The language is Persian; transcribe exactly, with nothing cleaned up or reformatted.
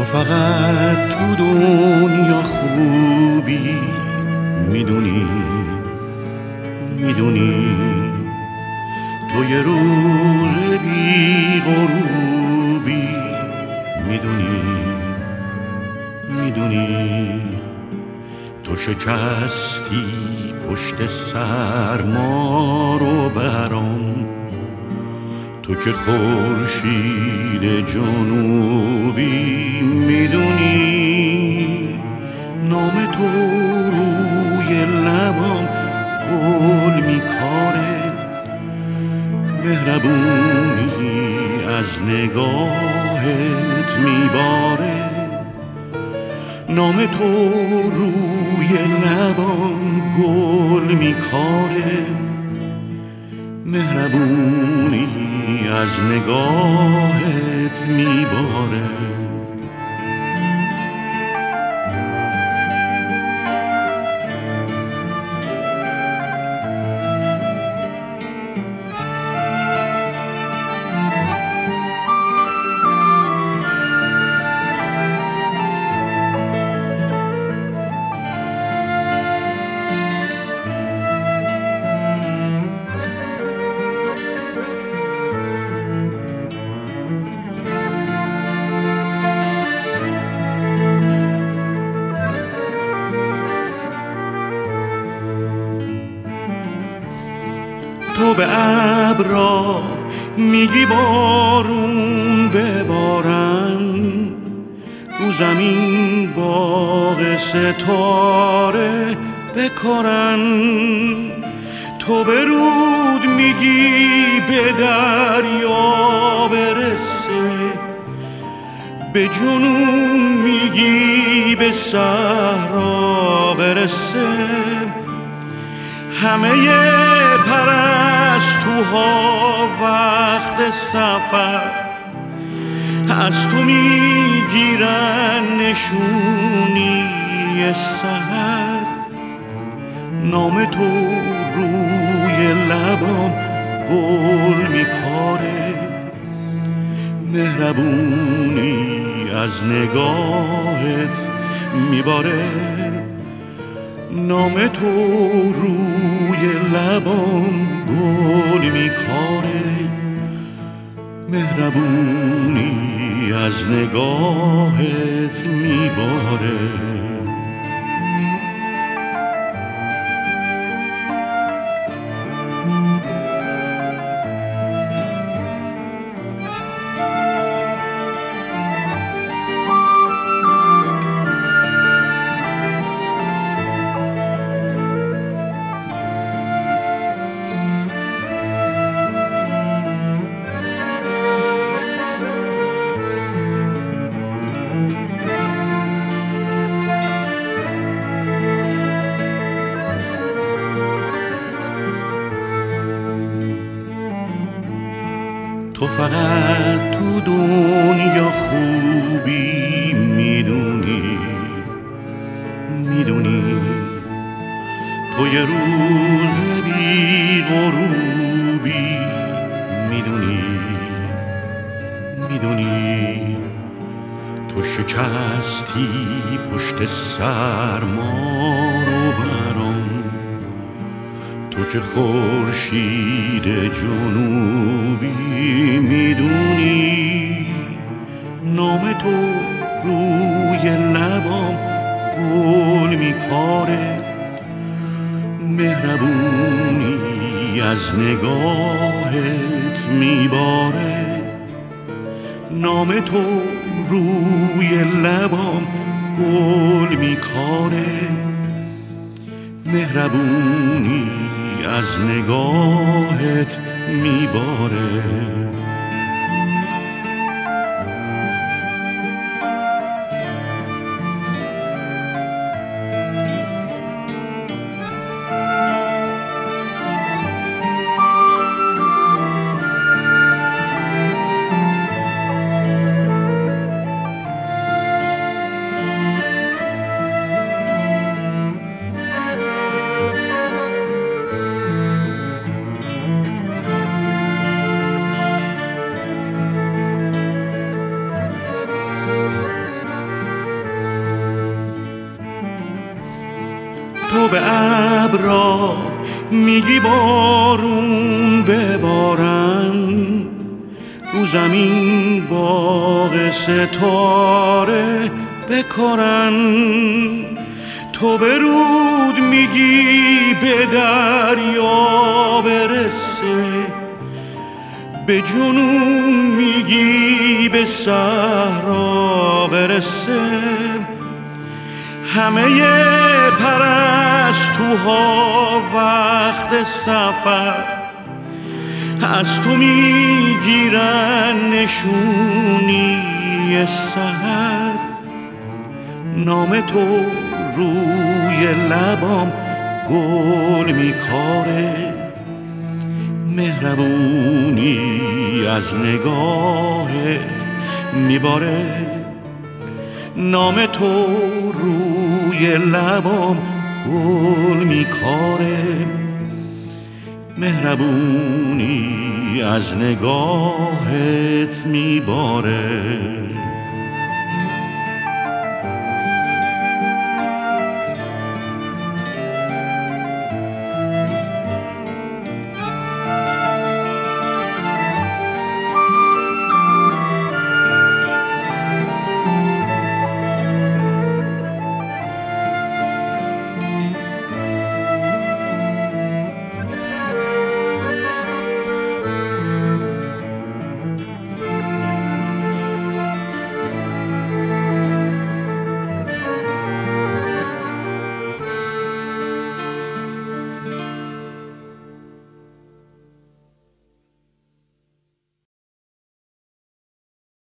فقط تو دنیا خوبی، میدونی میدونی تو یه روز بی غروبی، میدونی میدونی تو شکستی پشت سرما رو برام، تو که خورشید جنوبی، میدونی نام تو روی لبام گل میکاره، مهربونی از نگاهت میباره، نام تو روی لبام گل میکاره، مهربونی از نگاهت میباره. تو به ابرا میگی بارون ببارن، رو زمین باغ ستاره بکارن، تو به رود میگی به دریا برسه، به جنون میگی به صحرا برسه، همه پرستوها وقت سفر از تو میگیرن نشونی سحر، نام تو روی لبام گل میکاره، مهربونی از نگاهت میباره، نام تو روی لبام گل میکاره، مهربونی از نگاهت میباره. تو فقط تو دنیا خوبی، میدونی میدونی تو یه روز بی غروبی، میدونی میدونی تو شکستی پشت سرما رو برام، تو که خورشید جنوبی، میدونی نام تو روی لبام گل میکاره، مهربونی از نگاهت میباره، نام تو روی لبام گل میکاره، مهربونی از نگاهت میباره. به ابرا میگی بارون ببارن، رو زمین باغ ستاره بکارن. تو به رود میگی به دریا برسه، به جنون میگی به صحرا برسه. همه پرستوها وقت سفر از تو میگیرن نشونی سحر. نام تو روی لبام گل میکاره، مهربونی از نگاهت میباره. نام تو روی لبام گل میکاره، مهربونی از نگاهت میباره.